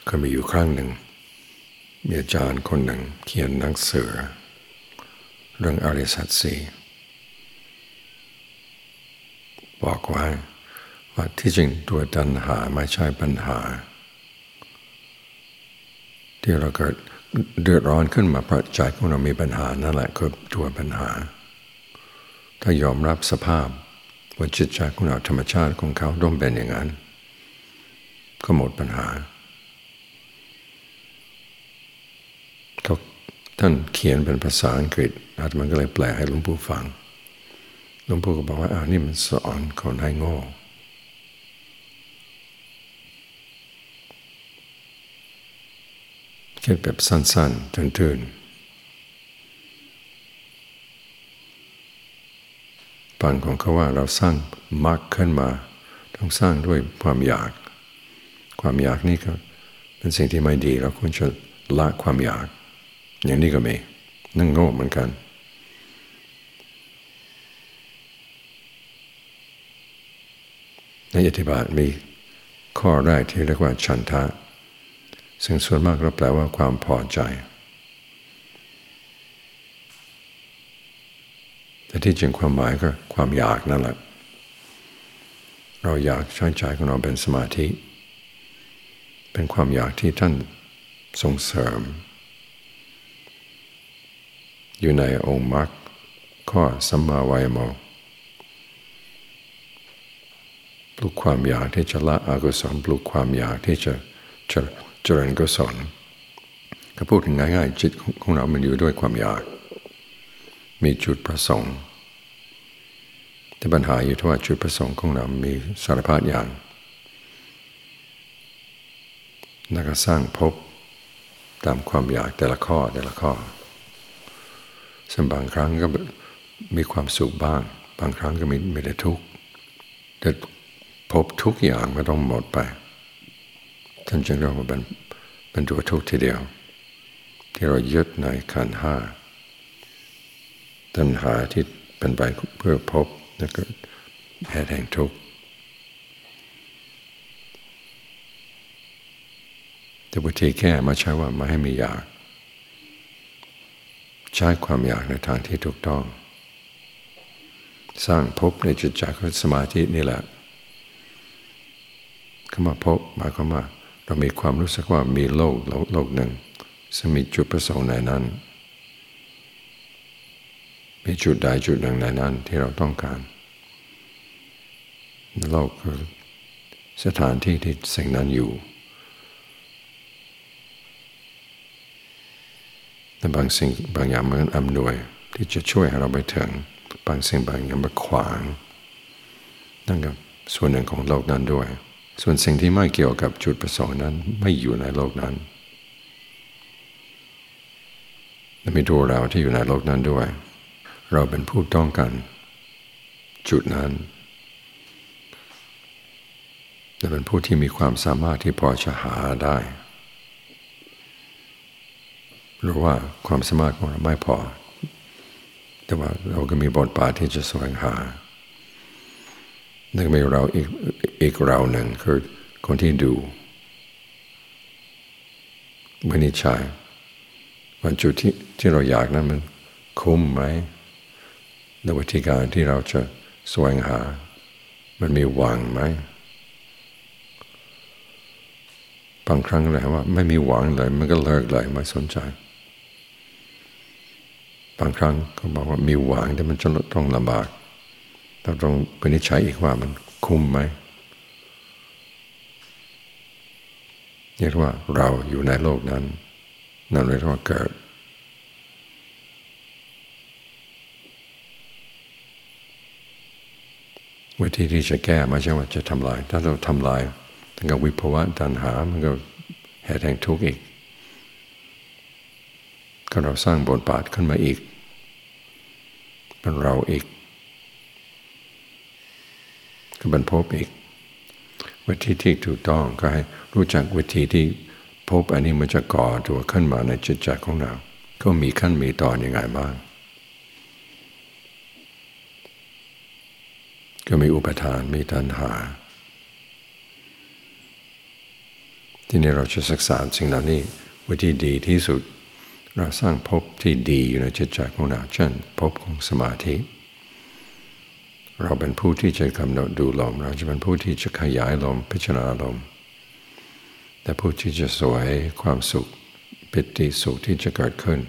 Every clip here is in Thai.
ก็มีอยู่ครั้งหนึ่งมีอาจารย์คนหนึ่งเขียนหนังสือเรื่องอริยสัจสี่บอกไว้ว่าที่จริงตัวตัณหาไม่ใช่ปัญหาที่เราเกิดเดือดร้อนขึ้นมาเพราะใจของเรามีปัญหานั่นแหละคือตัวปัญหาถ้ายอมรับสภาพว่าจิตใจของเราธรรมชาติของเขาต้องเป็นอย่างนั้นก็หมดปัญหาท่านเขียนเป็นภาษาอังกฤษอาตมาก็เลยแปลให้หลวงปู่ฟังหลวงปู่ก็บอกว่านี่มันสอนคนให้โง่เขียนแบบสั้นๆตื่นๆปัญหาของเขาว่าเราสร้างมรรคขึ้นมาต้องสร้างด้วยความอยากนี่ก็เป็นสิ่งที่ไม่ดีเราควรจะละความอยากอย่างนี้ก็มีนั่งโง่เหมือนกันในอธิบายมีข้อแรกที่เรียกว่าฉันทะซึ่งส่วนมากเราแปลว่าความพอใจแต่ที่จริงความหมายก็ความอยากนั่นแหละเราอยากใช้ใจของเราเป็นสมาธิเป็นความอยากที่ท่านส่งเสริมอยู่ในองค์มรรคข้อสัมมาวายโมปลุกความอยากที่จะละอกุศลปลุกความอยากที่จะเจริญกุศลก็พูดง่ายๆจิตของเรามันอยู่ด้วยความอยากมีจุดประสงค์แต่ปัญหาอยู่ที่ว่าจุดประสงค์ของเรามีสารพัดอย่างแล้วก็สร้างภพตามความอยากแต่ละข้อซึ่งบางครั้งก็มีความสุขบ้างบางครั้งก็ไม่ได้ทุกข์แต่ภพทุกอย่างก็ต้องหมดไปท่านจึงเรียกว่าเป็นตัวทุกข์ทีเดียวที่เรายึดในขันธ์ห้าตัณหาที่เป็นไปเพื่อภพแล้วก็เหตุแห่งทุกข์แต่วิธีแก้ไม่ใช่ว่าไม่ให้มีอยากใช้ความอยากในทางที่ถูกต้องสร้างภพในจิตใจคือสมาธินี่แหละคำว่าภพหมายความว่าเรามีความรู้สึกว่ามีโลกหนึ่งซึ่งมีจุดประสงค์ในนั้นมีจุดใดจุดหนึ่งในนั้นที่เราต้องการโลกคือสถานที่ที่สิ่งนั้นอยู่แต่บางสิ่งบางอย่างมันอำนวยที่จะช่วยให้เราไปถึงบางสิ่งบางอย่างมาขวางนั่นก็ส่วนหนึ่งของโลกนั้นด้วยส่วนสิ่งที่ไม่เกี่ยวกับจุดประสงค์นั้นไม่อยู่ในโลกนั้นและมีตัวเราที่อยู่ในโลกนั้นด้วยเราเป็นผู้ต้องการจุดนั้นและเป็นผู้ที่มีความสามารถที่พอจะหาได้หรือว่าความสามารถของเราไม่พอแต่ว่าเราก็มีบทบาทที่จะแสวงหาแล้วก็มีเราอีกเราหนึ่งคือคนที่ดูวินิจฉัยว่าจุดที่เราอยากนั้นมันคุ้มไหมในวิธีการที่เราจะแสวงหามันมีหวังไหมบางครั้งเลยว่าไม่มีหวังเลยมันก็เลิกเลยไม่สนใจบางครั้งก็บอกว่ามีหวังแต่มันจะต้องลำบากเราต้องวินิจฉัยอีกว่ามันคุ้มไหมเรียกว่าเราอยู่ในโลกนั้นนั่นเรียกว่าเกิดวิธีที่จะแก้ไม่ใช่ว่าจะทำลายถ้าเราทำลายตั้งแต่วิภวะตัณหามันก็เหตุแห่งทุกข์อีกก็เราสร้างบทบาทขึ้นมาอีกเป็นเราอีกก็เป็นภพอีกวิธีที่ถูกต้องก็ให้รู้จักวิธีที่ภพอันนี้มันจะก่อตัวขึ้นมาในจิตใจของเราก็มีขั้นมีตอนยังไงบ้างก็มีอุปทานมีตัณหาทีนี้เราจะศึกษาสิ่งเหล่านี้วิธีดีที่สุดเราสร้างภพที่ดีอยู่ในจิตใจของเราเช่นภพของสมาธิเราเป็นผู้ที่จะกำหนดดูลมเราจะเป็นผู้ที่จะขยายลมพิจารณาลมแต่ผู้ที่จะสวยความสุขปิติสุขที่จะเกิดขึ้น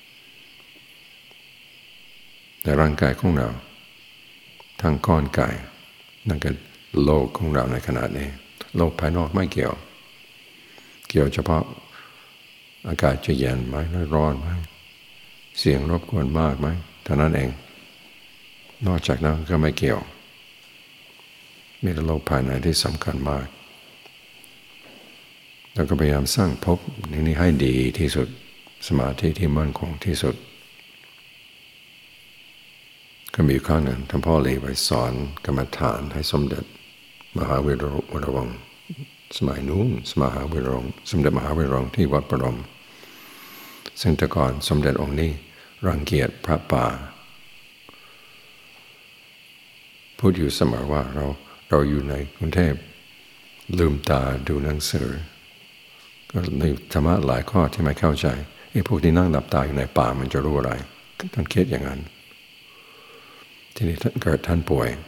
ในร่างกายของเราทั้งก้อนกายนั่นก็โลกของเราในขณะนี้โลกภายนอกไม่เกี่ยวเฉพาะอากาศจะเย็นไหมร้อนไหมเสียงรบกวนมากไหมเท่านั้นเองนอกจากนั้นก็ไม่เกี่ยวมีแต่โลกภายในที่สำคัญมากเราก็พยายามสร้างภพนี้ให้ดีที่สุดสมาธิที่มั่นคงที่สุดก็มีครั้งหนึ่งท่านพ่อเลยไปสอนกรรมฐานให้สมเด็จมหาวีระวงศ์สมัยนู้นสมเด็จมหาวีระวงศ์ที่วัดประดมซึ่งแต่ก่อนสมเด็จองค์นี้รังเกียจพระป่าพูดอยู่เสมอว่าเราอยู่ในกรุงเทพลืมตาดูหนังสือก็ในธรรมะหลายข้อที่ไม่เข้าใจไอ้พวกที่นั่งหลับตาอยู่ในป่ามันจะรู้อะไรท่านคิดอย่างนั้นทีนี้เกิดท่านป่วย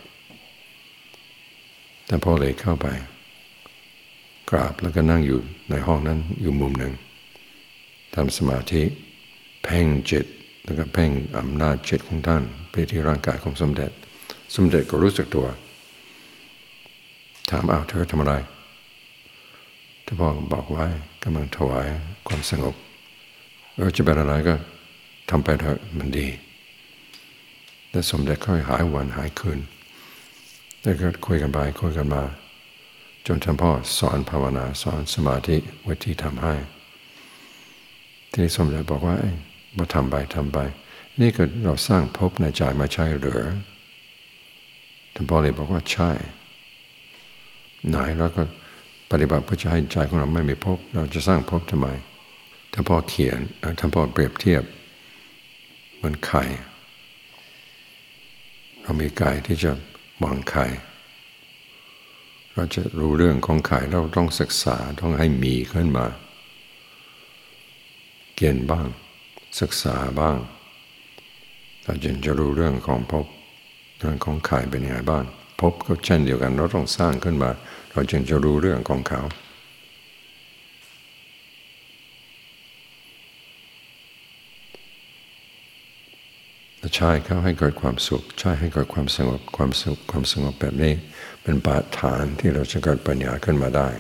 ท่านพ่อเลยเข้าไปกราบแล้วก็นั่งอยู่ในห้องนั้นอยู่มุมหนึ่งทำสมาธิเพ่งจิตแล้วก็เพ่งอำนาจจิตของท่านไปที่ร่างกายของสมเด็จก็รู้สึกตัวถามเธอทำอะไรท่านพ่อบอกไว้กำลังถวายความสงบจะเป็นอะไรก็ทำไปเถอะมันดีแต่สมเด็จค่อยหายวันหายคืนแล้วก็คุยกันไปคุยกันมาจนท่านพ่อสอนภาวนาสอนสมาธิวิธีทำให้ทีนี้สมเด็จบอกว่ามาทำไปนี่ก็เราสร้างภพในใจมาใช่หรือท่านพ่อเลยบอกว่าใช่ไหนแล้วก็ปฏิบัติเพื่อจะให้ใจของเราไม่มีภพเราจะสร้างภพทำไมท่านพ่อเขียนท่านพ่อเปรียบเทียบเหมือนไข่เรามีไก่ที่จะวางไข่เราจะรู้เรื่องของไข่เราต้องศึกษาต้องให้มีขึ้นมาเรียนบ้างศึกษาบ้างเราจึงจะรู้เรื่องของภพเรื่องของไข่เป็นยังไงบ้างภพก็เช่นเดียวกันเราต้องสร้างขึ้นมาเราจึงจะรู้เรื่องของเขาใช่เขาให้เกิดความสุขใช่ให้เกิดความสงบความสงบแบบนี้เป็นบาดฐานที่เราจะเกิดปัญญาขึ้นมาได้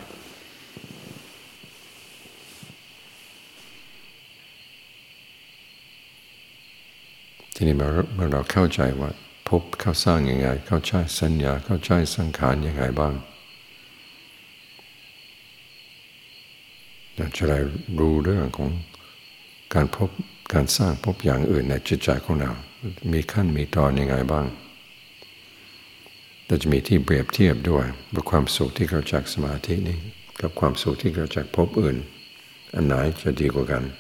ทีนี้เมื่อเราเข้าใจว่าภพเขาสร้างยังไงเข้าใจสัญญาเข้าใจสังขารยังไงบ้างเราจะได้รู้เรื่องของการสร้างภพอย่างอื่นในจิตใจของเรามีขั้นมีตอนยังไงบ้างเราจะมีที่เปรียบเทียบด้วยว่าความสุขที่เกิดจากสมาธินี้กับความสุขที่เกิดจากภพอื่นอันไหนจะดีกว่ากัน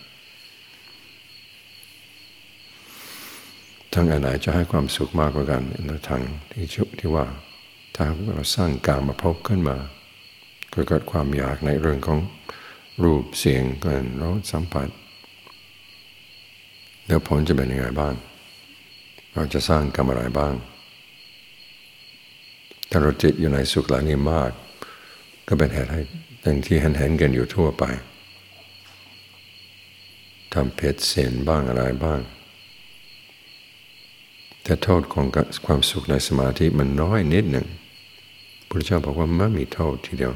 ทั้งอันไหนจะให้ความสุขมากกว่ากันในทางที่ว่าถ้าเราสร้างกามภพขึ้นมาก็เกิดความอยากในเรื่องของรูปเสียงกลิ่นรสสัมผัสแล้วผลจะเป็นยังไงบ้างเราจะสร้างกรรมอะไรบ้างถ้าเราจิตอยู่ในสุขเหล่านี้มากก็เป็นเหตุให้อย่างที่เห็นกันอยู่ทั่วไปทำเพศเสียนบ้างอะไรบ้างแต่โทษของความสุขในสมาธิมันน้อยนิดหนึ่งพระพุทธเจ้าบอกว่าไม่มีโทษทีเดีย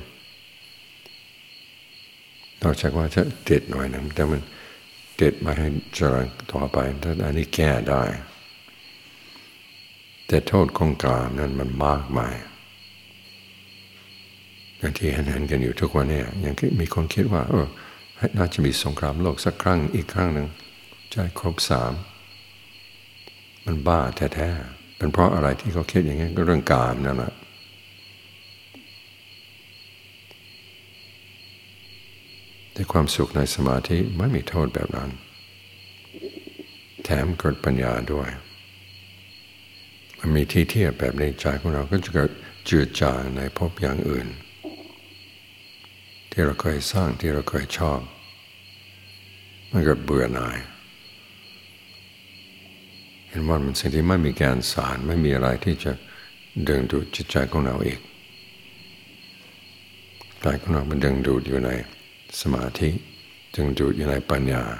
วนอกจากว่าจะติดหน่อยหนึ่งแต่มันติดมาให้เจริญต่อไปถ้าอันนี้แก้ได้แต่โทษของกามนั้นมันมากมายอย่างที่เห็นกันอยู่ทุกวันนี้อย่างที่มีคนคิดว่าน่าจะมีสงครามโลกสักครั้งอีกครั้งหนึ่งจะครบ3มันบ้าแท้ๆเป็นเพราะอะไรที่เขาคิดอย่างนี้ก็เรื่องกามนั่นแหละแต่ความสุขในสมาธิไม่มีโทษแบบนั้นแถมเกิดปัญญาด้วยมันมีที่เทียบแบบในใจของเราก็จะเกิดจืดจางในภพอย่างอื่นที่เราเคยสร้างที่เราเคยชอบมันก็เบื่อหน่ายเห็นว่ามันสิ่งที่ไม่มีแกนสารไม่มีอะไรที่จะดึงดูดจิตใจของเราอีกใจของเรามันดึงดูดอยู่ในสมาธิดึงดูดอยู่ในปัญญา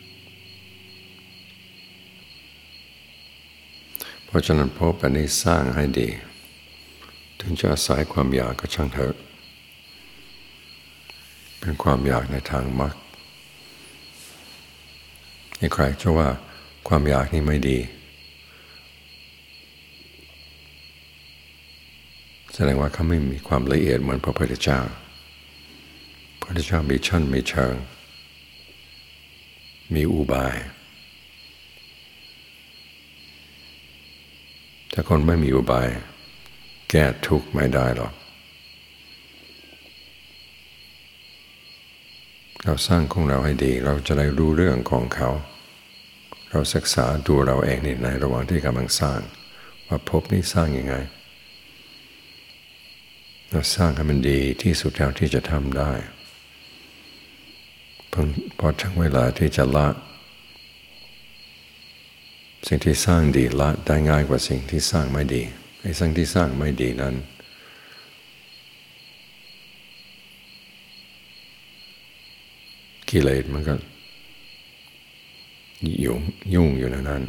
เพราะฉะนั้นภพอันนี้สร้างให้ดีถึงจะอาศัยความอยากก็ช่างเถอะเป็นความอยากในทางมรรคใครจะว่าความอยากนี้ไม่ดีแสดงว่าเขาไม่มีความละเอียดเหมือนพระพุทธเจ้าพระพุทธเจ้ามีชั้นมีเชิงมีอุบายถ้าคนไม่มีอุบายแก้ทุกข์ไม่ได้หรอกเราสร้างของเราให้ดีเราจะได้รู้เรื่องของเขาเราศึกษาดูเราเองในระหว่างที่กำลังสร้างว่าภพนี้สร้างยังไงเราสร้างให้มันดีที่สุดแล้วที่จะทำได้พอถึงเวลาที่จะละสิ่งที่สร้างดีละได้ง่ายกว่าสิ่งที่สร้างไม่ดีไอ้สิ่งที่สร้างไม่ดีนั้นกิเลสมันก็ยุ่งอยู่ในนั้น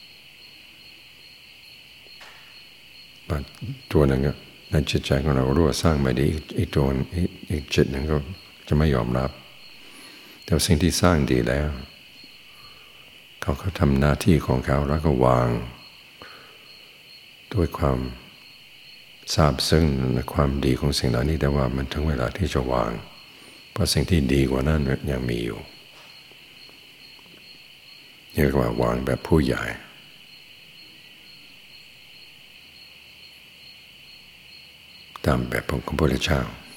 ตัวหนึ่งในจิตใจของเรารู้ว่าสร้างไม่ดีอีกตัวอีกจิตหนึ่งก็จะไม่ยอมรับแต่สิ่งที่สร้างดีแล้วเขาทำหน้าที่ของเขาแล้วก็วางด้วยความซาบซึ้งในความดีของสิ่งเหล่านี้แต่ว่ามันถึงเวลาที่จะวางเพราะสิ่งที่ดีกว่านั้นยังมีอยู่เรียกว่าวางแบบผู้ใหญ่ตามแบบของพระพุทธเจ้า